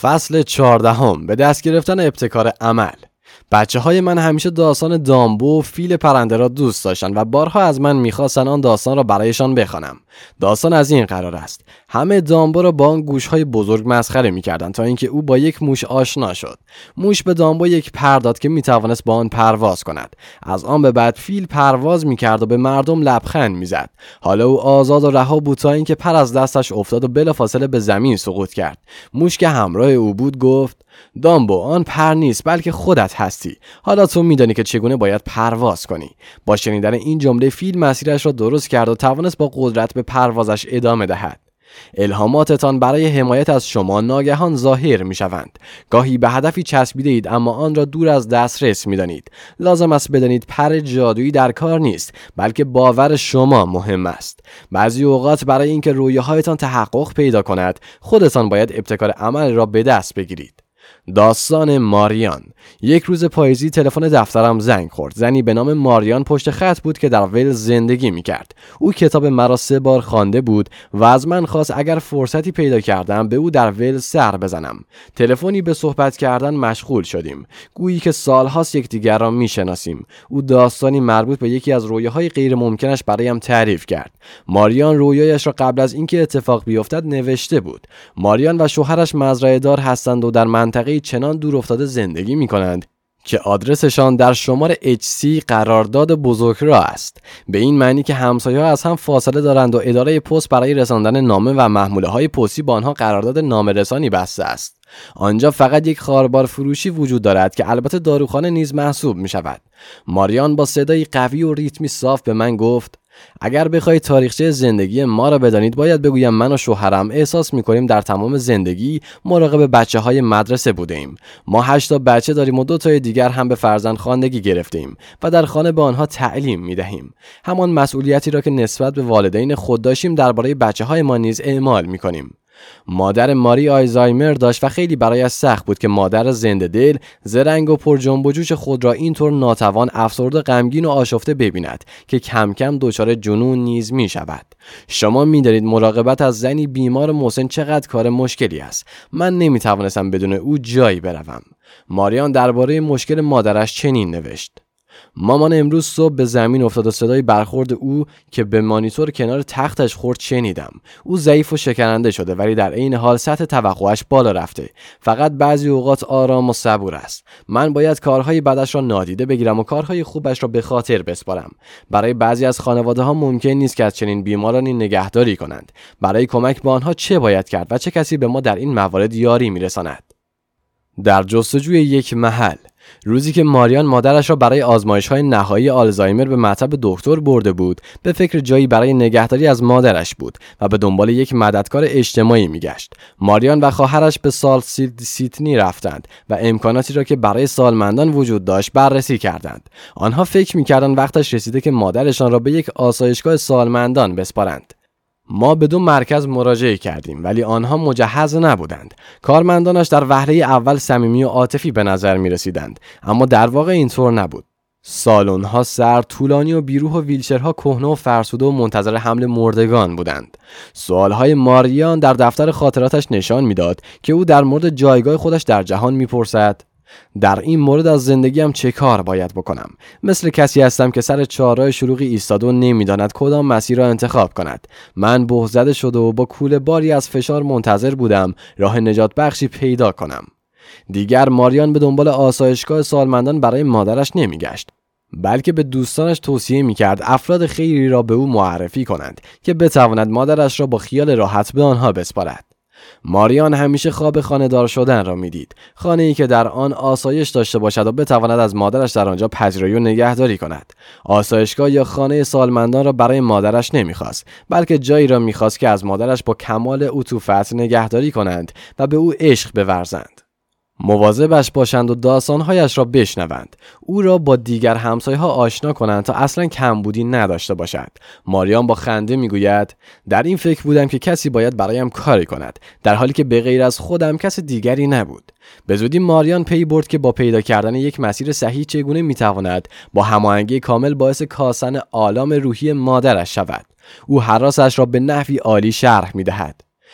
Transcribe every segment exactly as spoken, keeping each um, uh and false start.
فصل چهاردهم، به دست گرفتن ابتکار عمل. بچه های من همیشه داستان دامبو و فیل پرنده را دوست داشتن و بارها از من میخواستن آن داستان را برایشان بخوانم. داستان از این قرار است: همه دامبو را با آن گوشهای بزرگ مسخره میکردند تا اینکه او با یک موش آشنا شد. موش به دامبو یک پر داد که میتوانست با آن پرواز کند. از آن به بعد فیل پرواز میکرد و به مردم لبخند میزد. حالا او آزاد و رها بود تا اینکه پر از دستش افتاد و بلافاصله به زمین سقوط کرد. موش که همراه او بود گفت: دامبو، آن پر نیست بلکه خودت هستی. حالا تو میدانی که چگونه باید پرواز کنی. با شنیدن این جمله فیل مسیرش را درست کرد و توانست با قدرت به پروازش ادامه دهد. الهاماتتان برای حمایت از شما ناگهان ظاهر می شوند. گاهی به هدفی چسبیده اید اما آن را دور از دسترس می دانید. لازم است بدانید پر جادویی در کار نیست، بلکه باور شما مهم است. بعضی اوقات برای اینکه رویاهایتان تحقق پیدا کند، خودتان باید ابتکار عمل را به دست بگیرید. داستان ماریان. یک روز پاییزی تلفن دفترم زنگ خورد. زنی به نام ماریان پشت خط بود که در ولز زندگی میکرد. او کتاب مرا سه بار خوانده بود و از من خواست اگر فرصتی پیدا کردم به او در ولز سر بزنم. تلفنی به صحبت کردن مشغول شدیم، گویی که سالهاست یکدیگر را میشناسیم. او داستانی مربوط به یکی از رویاهای غیر ممکنش برایم تعریف کرد. ماریان رویایش را قبل از اینکه اتفاق بیفتد نوشته بود. ماریان و شوهرش مزرعه دار هستند و در منطقه چنان دور افتاده زندگی می کنند که آدرسشان در شماره اچ سی قرارداد بزرگراه است، به این معنی که همسایه‌ها از هم فاصله دارند و اداره پست برای رساندن نامه و محموله‌های پستی با آنها قرارداد نامه‌رسانی بسته است. آنجا فقط یک خاربار فروشی وجود دارد که البته داروخانه نیز محسوب می شود. ماریان با صدای قوی و ریتمی صاف به من گفت: اگر بخواید تاریخچه زندگی ما را بدانید باید بگویم من و شوهرم احساس می‌کنیم در تمام زندگی مراقب بچه‌های مدرسه بودیم. ما هشت تا بچه داریم و دو تای دیگر هم به فرزندخواندگی گرفتیم و در خانه به آنها تعلیم می‌دهیم. همان مسئولیتی را که نسبت به والدین خود داشتیم درباره بچه‌های ما نیز اعمال می‌کنیم. مادر ماری آلزایمر داشت و خیلی برایش سخت بود که مادر زنده دل، زرنگ و پر جنب و جوش خود را اینطور ناتوان، افسرده، غمگین و آشفته ببیند که کم کم دچار جنون نیز می شود. شما می دانید مراقبت از زنی بیمار مسن چقدر کار مشکلی است. من نمی توانستم بدون او جایی بروم. ماریان درباره مشکل مادرش چنین نوشت: مامان امروز صبح به زمین افتاد و صدای برخورد او که به مانیتور کنار تختش خورد شنیدم. او ضعیف و شکننده شده ولی در عین حال سطح توقعش بالا رفته. فقط بعضی اوقات آرام و صبور است. من باید کارهای بدش را نادیده بگیرم و کارهای خوبش را به خاطر بسپارم. برای بعضی از خانواده‌ها ممکن نیست که از چنین بیمارانی نگهداری کنند. برای کمک به آنها چه باید کرد و چه کسی به ما در این موارد یاری می‌رساند؟ در جستجوی یک محل. روزی که ماریان مادرش را برای آزمایش‌های نهایی آلزایمر به مطب دکتر برده بود، به فکر جایی برای نگهداری از مادرش بود و به دنبال یک مددکار اجتماعی می‌گشت. ماریان و خواهرش به سالت سیدنی رفتند و امکاناتی را که برای سالمندان وجود داشت بررسی کردند. آنها فکر می‌کردند وقتش رسیده که مادرشان را به یک آسایشگاه سالمندان بسپارند. ما به دو مرکز مراجعه کردیم ولی آنها مجهز نبودند. کارمندانش در وهله اول صمیمی و عاطفی به نظر می رسیدند، اما در واقع اینطور نبود. سالن‌ها سرد، طولانی و بیروح و ویلچرها کهنه و فرسوده و منتظر حمل مردگان بودند. سوالهای ماریان در دفتر خاطراتش نشان میداد که او در مورد جایگاه خودش در جهان میپرسد: در این مورد از زندگیم چه کار باید بکنم؟ مثل کسی هستم که سر چهارراه شلوغی ایستاده و نمیداند کدام مسیر را انتخاب کند. من بحث‌زده شده و با کوله باری از فشار منتظر بودم راه نجات بخشی پیدا کنم. دیگر ماریان به دنبال آسایشگاه سالمندان برای مادرش نمیگشت، بلکه به دوستانش توصیه میکرد افراد خیری را به او معرفی کنند که بتواند مادرش را با خیال راحت به آنها بسپارد. ماریان همیشه خواب خانه‌دار شدن را میدید، خانه‌ای که در آن آسایش داشته باشد و بتواند از مادرش در آنجا پذیرایی و نگهداری کند. آسایشگاه یا خانه سالمندان را برای مادرش نمیخواست، بلکه جایی را میخواست که از مادرش با کمال عطوفت نگهداری کنند و به او عشق بورزند. مواظبش باشند و داستانهایش را بشنوند، او را با دیگر همسایه‌ها آشنا کنند تا اصلا کمبودی نداشته باشد. ماریان با خنده میگوید: در این فکر بودم که کسی باید برایم کاری کند، در حالی که به غیر از خودم کس دیگری نبود. به زودی ماریان پی برد که با پیدا کردن یک مسیر صحیح چگونه میتواند با هماهنگی کامل باعث کاستن آلام روحی مادرش شود. او هراسش را به نحوی عالی شرح میدهد.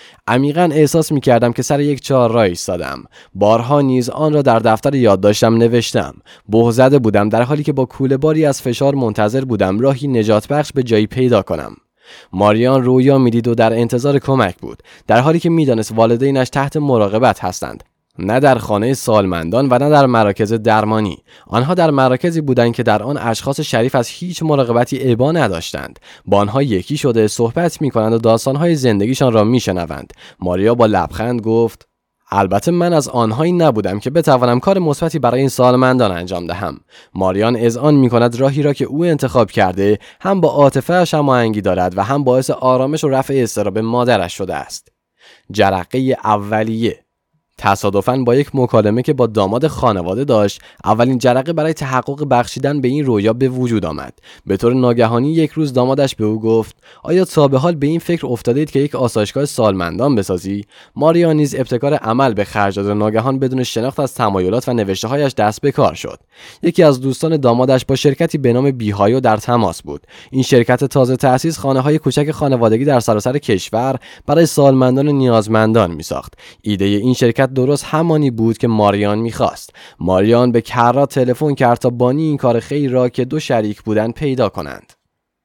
عمیقاً احساس می‌کردم که سر یک چهارراه ایستادم. بارها نیز آن را در دفتر یادداشتم نوشتم. بهت زده بودم در حالی که با کوله باری از فشار منتظر بودم راهی نجات بخش به جایی پیدا کنم. ماریان رویا میدید و در انتظار کمک بود، در حالی که میدانست والدینش تحت مراقبت هستند. نه در خانه سالمندان و نه در مراکز درمانی. آنها در مراکزی بودند که در آن اشخاص شریف از هیچ مراقبتی ابا نداشتند. با آنها یکی شده صحبت می‌کنند و داستان‌های زندگیشان را می‌شنوند. ماریا با لبخند گفت: البته من از آنهایی نبودم که بتوانم کار مثبتی برای این سالمندان انجام دهم. ماریان اذعان می‌کند راهی را که او انتخاب کرده هم با عاطفه‌اش هماهنگی دارد و هم باعث آرامش و رفع اضطراب مادرش شده است. جرقه اولیه. تصادفاً با یک مکالمه که با داماد خانواده داشت، اولین جرقه برای تحقق بخشیدن به این رویا به وجود آمد. به طور ناگهانی یک روز دامادش به او گفت: آیا تا به حال به این فکر افتادید که یک آسایشگاه سالمندان بسازی؟ ماریا نیز ابتکار عمل به خرج داد و ناگهان بدون شناخت از تمایلات و نوشته‌هایش دست به کار شد. یکی از دوستان دامادش با شرکتی به نام بیهایو در تماس بود. این شرکت تازه تأسیس خانه‌های کوچک خانوادگی در سراسر کشور برای سالمندان و نیازمندان می‌ساخت. ایده این شرکت درست همانی بود که ماریان میخواست. ماریان به کرات تلفن کرد تا بانی این کار خیر را که دو شریک بودند پیدا کنند.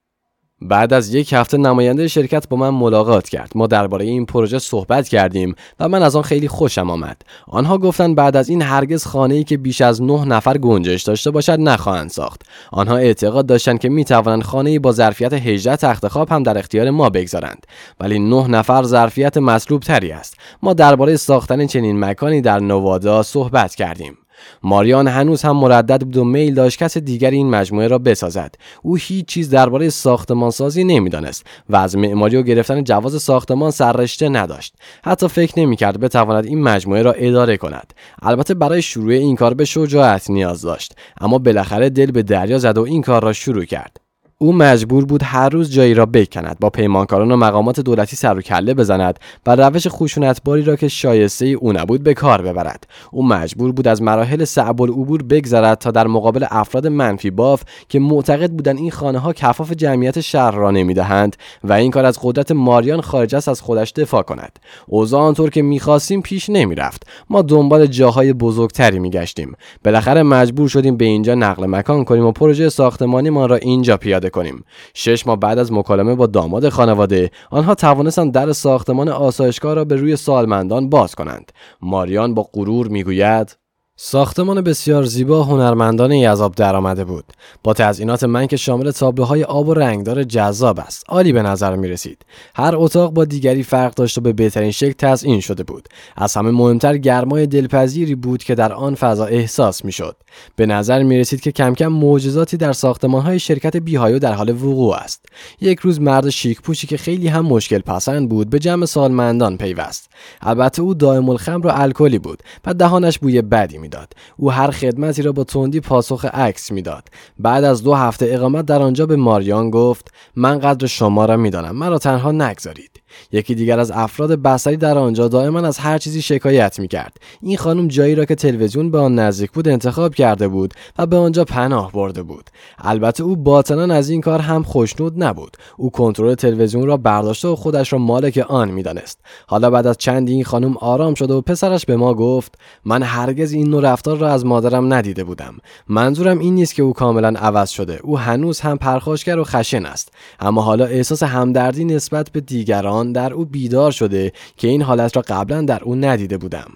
بعد از یک هفته نماینده شرکت با من ملاقات کرد. ما درباره این پروژه صحبت کردیم و من از آن خیلی خوشم آمد. آنها گفتند بعد از این هرگز خانه‌ای که بیش از نه نفر گنجش داشته باشد نخواهند ساخت. آنها اعتقاد داشتند که میتوانند خانه‌ای با ظرفیت هجده تخت خواب هم در اختیار ما بگذارند، ولی نه نفر ظرفیت مطلوب تری است. ما درباره ساختن چنین مکانی در نوادا صحبت کردیم. ماریان هنوز هم مردد بود و میل داشت کس دیگری این مجموعه را بسازد. او هیچ چیز درباره ساختمان سازی نمیدانست و از معماری و گرفتن جواز ساختمان سررشته نداشت. حتی فکر نمی‌کرد بتواند این مجموعه را اداره کند. البته برای شروع این کار به شجاعت نیاز داشت، اما بالاخره دل به دریا زد و این کار را شروع کرد. او مجبور بود هر روز جایی را بکند، با پیمانکاران و مقامات دولتی سر و کله بزند و روش خشونتباری را که شایسته او نبود به کار ببرد. او مجبور بود از مراحل صعب العبور بگذرد تا در مقابل افراد منفی باف که معتقد بودند این خانه‌ها کفاف جمعیت شهر را نمی‌دهند و این کار از قدرت ماریان خارج است از خودش دفاع کند. اوضاع آنطور که می‌خواستیم پیش نمی‌رفت. ما دنبال جاهای بزرگتری می‌گشتیم. بالاخره مجبور شدیم به اینجا نقل مکان کنیم و پروژه ساختمانی ما را اینجا پیاده کنیم. شش ماه بعد از مکالمه با داماد خانواده، آنها توانستند در ساختمان آسایشگاه را به روی سالمندان باز کنند. ماریان با غرور میگوید: ساختمان بسیار زیبا هنرمندانه از آب درآمده بود، با تزیینات من که شامل تابلوهای آب و رنگدار جذاب است. عالی به نظر می رسید. هر اتاق با دیگری فرق داشت و به بهترین شکل تزیین شده بود. از همه مهمتر گرمای دلپذیری بود که در آن فضا احساس می شد. به نظر می رسید که کم کم معجزاتی در ساختمان‌های شرکت بیهایو در حال وقوع است. یک روز مرد شیک پوشی که خیلی هم مشکل پسند بود به جمع سالمندان پیوست. البته او دائم الخمر و الکلی بود و دهانش بوی بدی میداد. او هر خدمتی را با تندی پاسخ عکس میداد. بعد از دو هفته اقامت در آنجا به ماریان گفت: من قدر شما را میدانم، مرا تنها نگذارید. یکی دیگر از افراد بصری در آنجا دائما از هر چیزی شکایت میکرد. این خانم جایی را که تلویزیون به آن نزدیک بود انتخاب کرده بود و به آنجا پناه برده بود. البته او باطناً از این کار هم خوشنود نبود. او کنترل تلویزیون را برداشته و خودش را مالک آن میدانست. حالا بعد از چندی این خانم آرام شد و پسرش به ما گفت: من هرگز این نوع رفتار را از مادرم ندیده بودم. منظورم این نیست که او کاملا عوض شده. او هنوز هم پرخاشگر و خشن است، اما حالا احساس همدردی نسبت به دیگران در او بیدار شده که این حالت را قبلا در او ندیده بودم.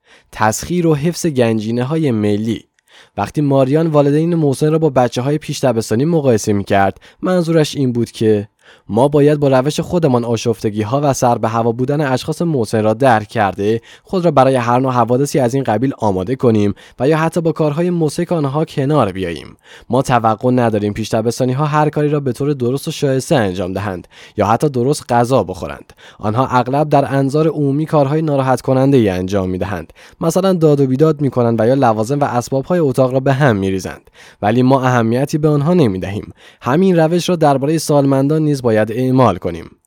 تسخیر و حفظ گنجینه‌های ملی. وقتی ماریان والدین محسن را با بچه‌های پیش دبستانی مقایسه می‌کرد، منظورش این بود که ما باید با روش خودمان آشفتگی‌ها و سر به هوا بودن اشخاص محسن را درک کرده خود را برای هر نوع حوادثی از این قبیل آماده کنیم و یا حتی با کارهای مسک آنها کنار بیاییم. ما توقع نداریم پیش دبستانی‌ها هر کاری را به طور درست و شایسته انجام دهند یا حتی درست غذا بخورند. آنها اغلب در انظار عمومی کارهای ناراحت کننده‌ای انجام می‌دهند. مثلا داد و بیداد می‌کنند و یا لوازم و اسباب‌های اتاق را به هم می‌ریزند. ولی ما اهمیتی به آنها نمی‌دهیم. همین روش را درباره سالمندان نیز باید اعمال کنیم.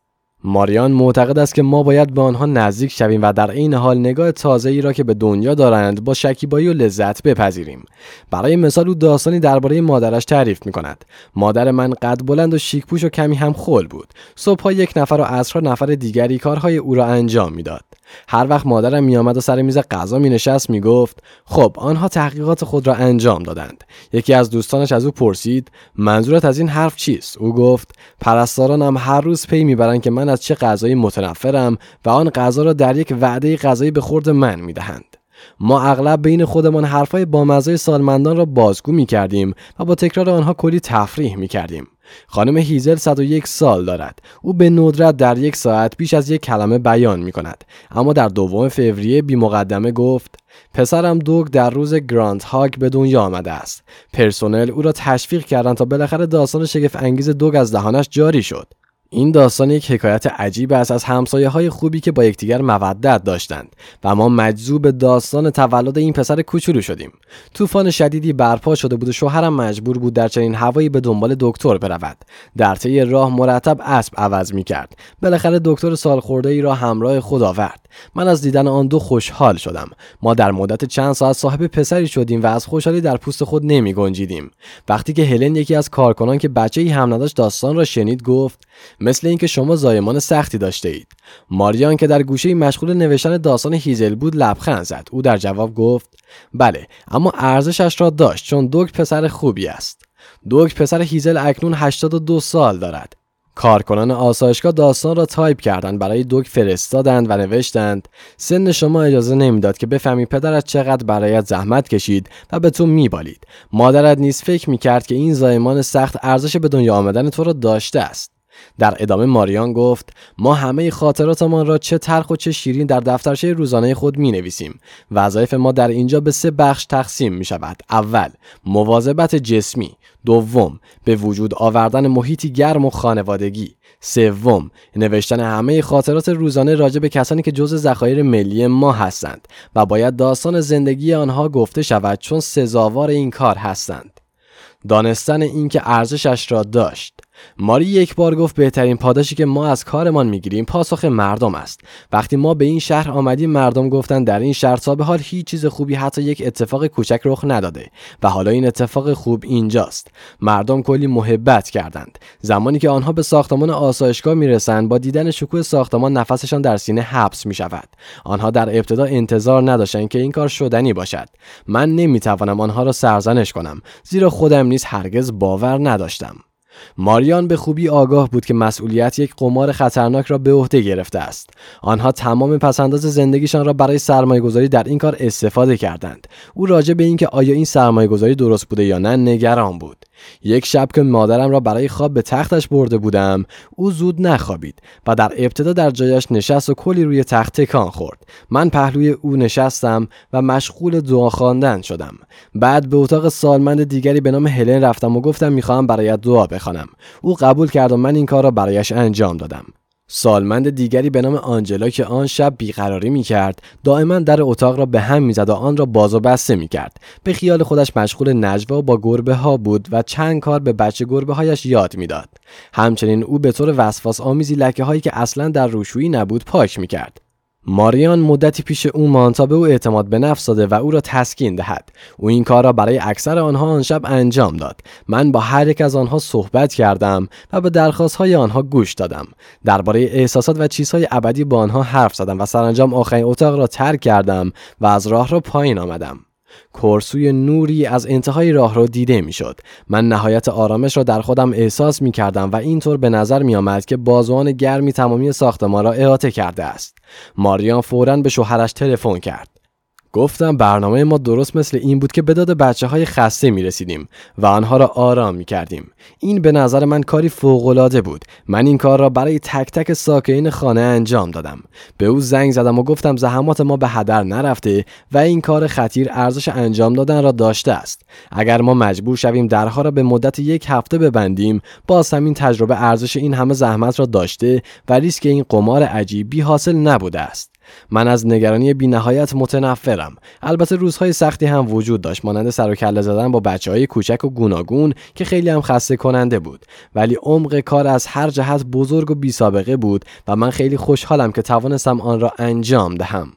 ماریان معتقد است که ما باید به آنها نزدیک شویم و در این حال نگاه تازه‌ای را که به دنیا دارند با شکیبایی و لذت بپذیریم. برای مثال او داستانی درباره مادرش تعریف می‌کند. مادر من قد بلند و شیک‌پوش و کمی هم خل بود. صبح‌ها یک نفر و عصرها نفر دیگری کارهای او را انجام می‌داد. هر وقت مادرم میآمد و سر میز غذا مینشست میگفت خب آنها تحقیقات خود را انجام دادند. یکی از دوستانش از او پرسید منظورت از این حرف چیست؟ او گفت پرستارانم هر روز پی میبرند که من از چه غذایی متنفرم و آن غذا را در یک وعده غذایی به خورد من میدهند. ما اغلب بین خودمان حرفای بامزه سالمندان را بازگو میکردیم و با تکرار آنها کلی تفریح میکردیم. خانم هیزل صد و یک سال دارد. او به ندرت در یک ساعت بیش از یک کلمه بیان می کند. اما در دوم فوریه بی مقدمه گفت پسرم دوگ در روز گراند هاگ به دنیا آمده است. پرسنل او را تشویق کردند تا بالاخره داستان شگفت انگیز دوگ از دهانش جاری شد. این داستان یک حکایت عجیب است از همسایه‌های خوبی که با یکدیگر مودت داشتند و ما مجذوب داستان تولد این پسر کوچولو شدیم. طوفان شدیدی برپا شده بود و شوهرم مجبور بود در چنین هوایی به دنبال دکتر برود. در طی راه مرتب اسب عوض می‌کرد. بالاخره دکتر سالخورده‌ای را همراه خود آورد. من از دیدن آن دو خوشحال شدم. ما در مدت چند ساعت صاحب پسری شدیم و از خوشحالی در پوست خود نمی‌گنجیدیم. وقتی که هلن یکی از کارکنان که بچه‌ای هم نداشت داستان را شنید گفت مثل اینکه شما زایمان سختی داشته اید. ماریان که در گوشه مشغول نوشتن داستان هیزل بود لبخند زد. او در جواب گفت بله اما ارزشش را داشت چون دوگ پسر خوبی است. دوگ پسر هیزل اکنون هشتاد و دو سال دارد. کارکنان آسایشگاه داستان را تایپ کردند برای دوگ فرستادند و نوشتند سن شما اجازه نمیداد که بفهمی پدرت چقدر برایت زحمت کشید و به تو میبالید. مادرت نیز فکر میکرد که این زایمان سخت ارزش به دنیا آمدن تو را داشته است. در ادامه ماریان گفت ما همه خاطراتمان را چه تلخ و چه شیرین در دفترچه روزانه خود می نویسیم. وظایف ما در اینجا به سه بخش تقسیم می شود. اول، مواظبت جسمی. دوم، به وجود آوردن محیطی گرم و خانوادگی. سوم، نوشتن همه خاطرات روزانه راجع به کسانی که جزء ذخایر ملی ما هستند و باید داستان زندگی آنها گفته شود چون سزاوار این کار هستند. دانستن این که ارزشش را داشت. ماری یک بار گفت بهترین پاداشی که ما از کارمان میگیریم پاسخ مردم است. وقتی ما به این شهر آمدیم مردم گفتند در این شهر تا به حال هیچ چیز خوبی حتی یک اتفاق کوچک رخ نداده و حالا این اتفاق خوب اینجاست. مردم کلی محبت کردند. زمانی که آنها به ساختمان آسایشگاه میرسند با دیدن شکوه ساختمان نفسشان در سینه حبس میشود. آنها در ابتدا انتظار نداشتند که این کار شدنی باشد. من نمیتوانم آنها را سرزنش کنم زیرا خودم نیز هرگز باور نداشتم. ماریان به خوبی آگاه بود که مسئولیت یک قمار خطرناک را به عهده گرفته است. آنها تمام پسنداز زندگیشان را برای سرمایه‌گذاری در این کار استفاده کردند. او راجع به اینکه آیا این سرمایه‌گذاری درست بوده یا نه نگران بود. یک شب که مادرم را برای خواب به تختش برده بودم، او زود نخوابید و در ابتدا در جایش نشست و کلی روی تخت تکان خورد. من پهلوی او نشستم و مشغول دعا خواندن شدم. بعد به اتاق سالمند دیگری به نام هلن رفتم و گفتم میخواهم برایت دعا بخوانم. او قبول کرد و من این کار را برایش انجام دادم. سالمند دیگری به نام آنجلا که آن شب بیقراری می‌کرد، دائما در اتاق را به هم می‌زد و آن را باز و بسته می‌کرد. به خیال خودش مشغول نجوا با گربه‌ها بود و چند کار به بچه گربه‌هایش یاد می‌داد. همچنین او به طور وسواس آمیزی لکه‌هایی که اصلاً در روشویی نبود پاک می‌کرد. ماریان مدتی پیش او ماند تا به او اعتماد به نفس داده و او را تسکین دهد. او این کار را برای اکثر آنها آن شب انجام داد. من با هر یک از آنها صحبت کردم و به درخواست‌های آنها گوش دادم. درباره احساسات و چیزهای ابدی با آنها حرف زدم و سرانجام آخرین اتاق را ترک کردم و از راه را پایین آمدم. کرسوی نوری از انتهای راه را دیده میشد. من نهایت آرامش را در خودم احساس می کردم و اینطور به نظر می آمد که بازوان گرمی تمامی ساختمان را احاطه کرده است. ماریان فوراً به شوهرش تلفن کرد. گفتم برنامه ما درست مثل این بود که به داد بچه های خسته می رسیدیم و آنها را آرام می کردیم. این به نظر من کاری فوق‌العاده بود. من این کار را برای تک تک ساکنین خانه انجام دادم. به او زنگ زدم و گفتم زحمات ما به هدر نرفته و این کار خطیر ارزش انجام دادن را داشته است. اگر ما مجبور شویم درها را به مدت یک هفته ببندیم، باز همین تجربه ارزش این همه زحمت را داشته و ریسک این قمار عجیب بی حاصل نبوده است. من از نگرانی بی‌نهایت متنفرم. البته روزهای سختی هم وجود داشت، مانند سر و کله زدن با بچه‌های کوچک و گوناگون که خیلی هم خسته کننده بود، ولی عمق کار از هر جهت بزرگ و بی‌سابقه بود و من خیلی خوشحالم که توانستم آن را انجام دهم.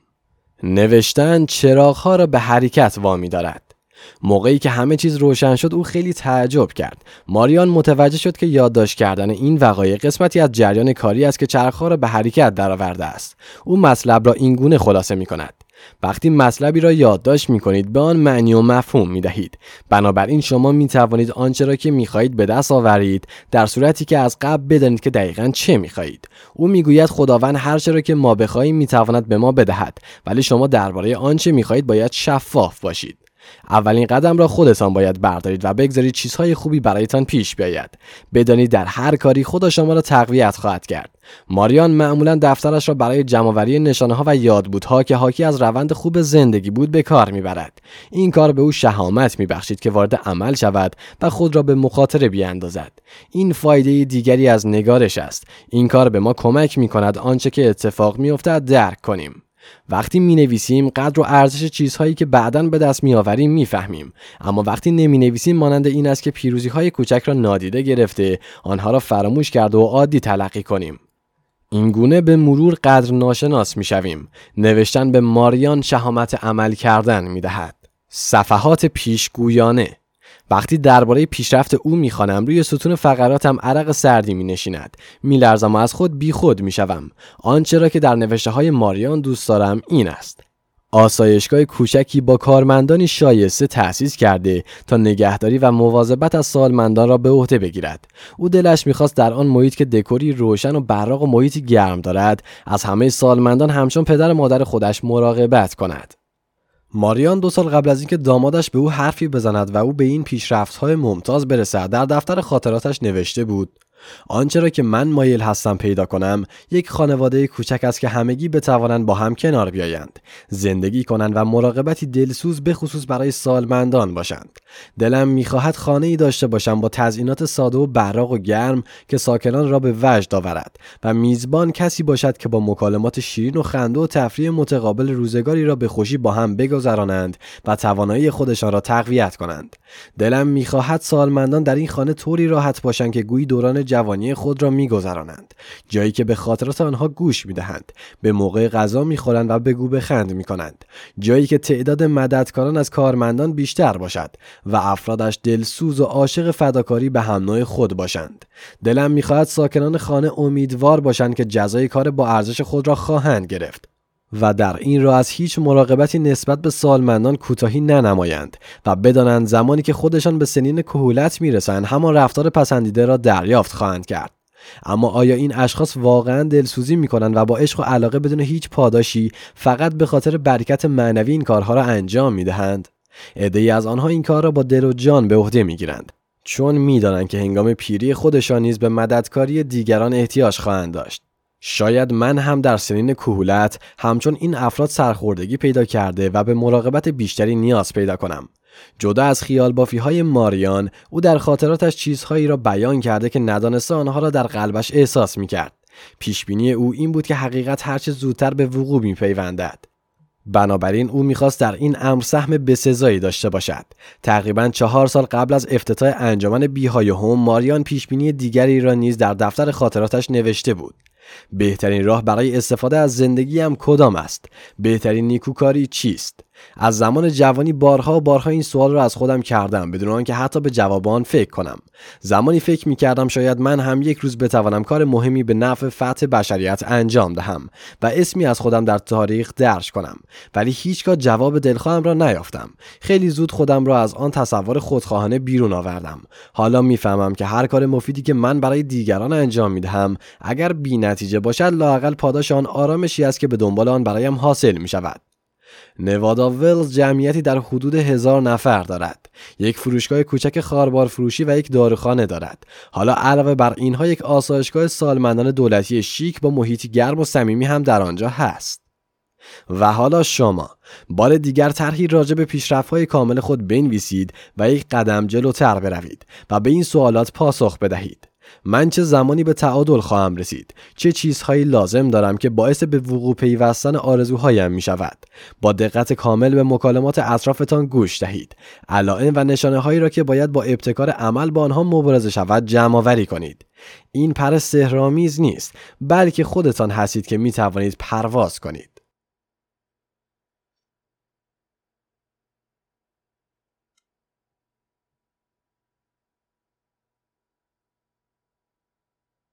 نوشتن چراغ‌ها را به حرکت وامی دارد. موقعی که همه چیز روشن شد او خیلی تعجب کرد. ماریان متوجه شد که یادداشت کردن این وقایع قسمتی از جریان کاری است که چرخ‌ها را به حرکت درآورده است. او مطلب را این گونه خلاصه می‌کند: وقتی مطلبی را یادداشت می‌کنید به آن معنی و مفهوم می‌دهید. بنابراین شما می‌توانید آنچه را که می‌خواهید به دست آورید در صورتی که از قبل بدانید که دقیقاً چه می‌خواهید. او می‌گوید خداوند هر چه را که ما بخواهیم می‌تواند به ما بدهد، ولی شما درباره آنچه می‌خواهید باید شفاف باشید. اولین قدم را خودتان باید بردارید و بگذارید چیزهای خوبی برایتان پیش بیاید. بدانید در هر کاری خدا شما را تقویت خواهد کرد. ماریان معمولا دفترش را برای جمع‌آوری نشانه‌ها و یادبودها که حاکی از روند خوب زندگی بود به کار می‌برد. این کار به او شهامت می‌بخشید که وارد عمل شود و خود را به مخاطره بیاندازد. این فایده دیگری از نگارش است. این کار به ما کمک می‌کند آنچه که اتفاق می‌افتد درک کنیم. وقتی می نویسیم قدر و ارزش چیزهایی که بعداً به دست می آوریم می فهمیم، اما وقتی نمی نویسیم مانند این است که پیروزی های کوچک را نادیده گرفته آنها را فراموش کرده و عادی تلقی کنیم. این گونه به مرور قدر ناشناس می شویم. نوشتن به ماریان شهامت عمل کردن می دهد. صفحات پیشگویانه. وقتی درباره پیشرفت او میخوانم روی ستون فقراتم عرق سردی می نشیند. می لرزم و از خود بی خود می شوم. آنچه را که در نوشته های ماریان دوست دارم این است: آسایشگاه کوچکی با کارمندانی شایسته تأسیس کرده تا نگهداری و مواظبت از سالمندان را به عهده بگیرد. او دلش میخواست در آن محیط که دکوری روشن و براق و محیطی گرم دارد از همه سالمندان همچون پدر و مادر خودش مراقبت کند. ماریان دو سال قبل از اینکه دامادش به او حرفی بزند و او به این پیشرفت‌های ممتاز برسد در دفتر خاطراتش نوشته بود: آنچه را که من مایل هستم پیدا کنم یک خانواده کوچک است که همگی بتوانند با هم کنار بیایند، زندگی کنند و مراقبتی دلسوز به خصوص برای سالمندان باشند. دلم می‌خواهد خانه‌ای داشته باشم با تزئینات ساده و براق و گرم که ساکنان را به وجد آورد و میزبان کسی باشد که با مکالمات شیرین و خنده و تفریح متقابل روزگاری را به خوشی با هم بگذرانند و توانایی خودشان را تقویت کنند. دلم می‌خواهد سالمندان در این خانه طوری راحت باشند که گویی دوران جوانی خود را می‌گذرانند، جایی که به خاطرات آنها گوش می‌دهند، به موقع غذا می‌خورند و بگو بخند می‌کنند، جایی که تعداد مددکاران از کارمندان بیشتر باشد و افرادش دلسوز و عاشق فداکاری به هم نوع خود باشند. دلم می‌خواهد ساکنان خانه امیدوار باشند که جزای کار با ارزش خود را خواهند گرفت و در این راه از هیچ مراقبتی نسبت به سالمندان کوتاهی ننمایند و بدانند زمانی که خودشان به سنین کهولت میرسند همان رفتار پسندیده را دریافت خواهند کرد. اما آیا این اشخاص واقعا دلسوزی میکنند و با عشق و علاقه بدون هیچ پاداشی فقط به خاطر برکت معنوی این کارها را انجام میدهند؟ عده‌ای از آنها این کار را با دل و جان به عهده میگیرند، چون میدانند که هنگام پیری خودشان نیز به مددکاری دیگران احتیاج خواهند داشت. شاید من هم در سنین کهولت همچون این افراد سرخوردگی پیدا کرده و به مراقبت بیشتری نیاز پیدا کنم. جدا از خیال بافی های ماریان، او در خاطراتش چیزهایی را بیان کرده که ندانسته آنها را در قلبش احساس می کرد. پیشبینی او این بود که حقیقت هرچه زودتر به وقوع می پیوندد. بنابراین او میخواست در این امر سهم بسزایی داشته باشد. تقریباً چهار سال قبل از افتتاح انجمن بی‌هایه‌هم، ماریان پیشبینی دیگری را نیز در دفتر خاطراتش نوشته بود: بهترین راه برای استفاده از زندگیم کدام است؟ بهترین نیکوکاری چیست؟ از زمان جوانی بارها و بارها این سوال را از خودم کردم بدون آنکه حتی به جواب آن فکر کنم. زمانی فکر می‌کردم شاید من هم یک روز بتوانم کار مهمی به نفع فتح بشریت انجام دهم و اسمی از خودم در تاریخ درج کنم، ولی هیچگاه جواب دلخواهم را نیافتم. خیلی زود خودم را از آن تصور خودخواهانه بیرون آوردم. حالا میفهمم که هر کار مفیدی که من برای دیگران انجام میدهم اگر بی‌نتیجه باشد لااقل پاداش آن آرامشی است که به دنبال آن برایم حاصل می‌شود. نوادا ولز جمعیتی در حدود هزار نفر دارد. یک فروشگاه کوچک خاربار فروشی و یک داروخانه دارد. حالا علاوه بر اینها یک آسایشگاه سالمندان دولتی شیک با محیطی گرم و صمیمی هم در آنجا هست. و حالا شما بار دیگر طرحی راجع به پیشرفت‌های کامل خود بنویسید و یک قدم جلوتر بروید و به این سوالات پاسخ بدهید. من چه زمانی به تعادل خواهم رسید؟ چه چیزهایی لازم دارم که باعث به وقوع پیوستن آرزوهایم می شود؟ با دقت کامل به مکالمات اطرافتان گوش دهید. علائم و نشانه هایی را که باید با ابتکار عمل با آنها مبارزه شود جمع آوری کنید. این پر سحرآمیز نیست، بلکه خودتان هستید که می توانید پرواز کنید.